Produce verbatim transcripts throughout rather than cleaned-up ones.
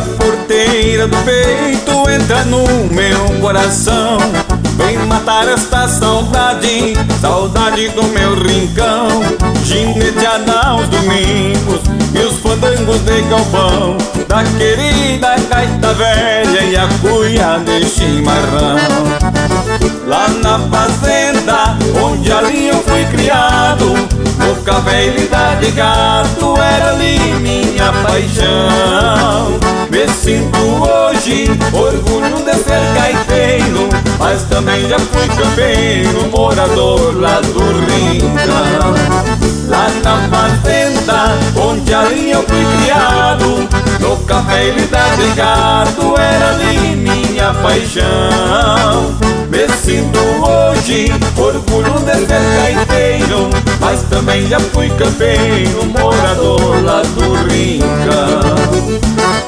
a porteira do peito, entra no meu coração. Vem matar esta saudade, saudade do meu rincão. Gineteada aos domingos e os fandangos de galpão, da querida gaita velha e a cuia de chimarrão. Lá na fazenda, onde ali eu fui criado, boca velha e idade gato, era ali minha paixão. Me sinto hoje orgulho de ser gaiteiro, mas também já fui campeiro, morador lá do rincão. Lá na fazenda, onde ali eu fui criado, no café e idade gato, era ali minha paixão. Me sinto hoje orgulho de ser gaiteiro, mas também já fui campeiro, morador lá do rincão.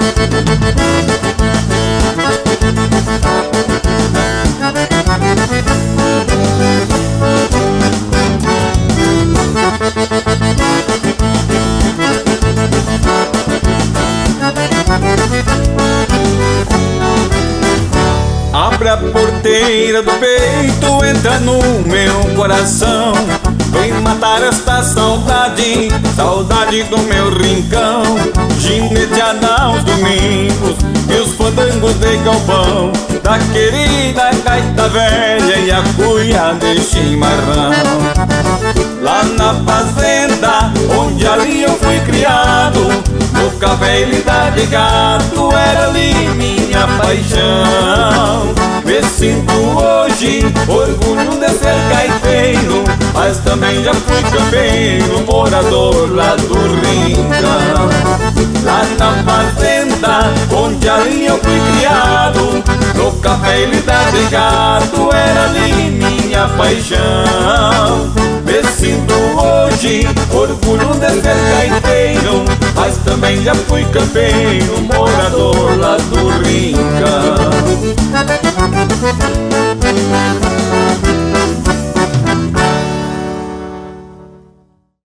Abre a porteira do peito, entra no meu coração. Vem matar esta saudade, saudade do meu rincão. Gineteada aos domingos e os fandangos de galpão, da querida gaita velha e a cuia de chimarrão. Lá na fazenda, onde ali eu fui criado, boca velha e idade gato, era ali minha paixão. Me sinto hoje orgulho de ser gaiteiro, mas também já fui campeiro, morador lá do rincão. Lá na fazenda, onde ali eu fui criado, no café e idade gato, era ali minha paixão. Me sinto hoje orgulho de ser gaiteiro, mas também já fui campeiro, morador lá do rincão.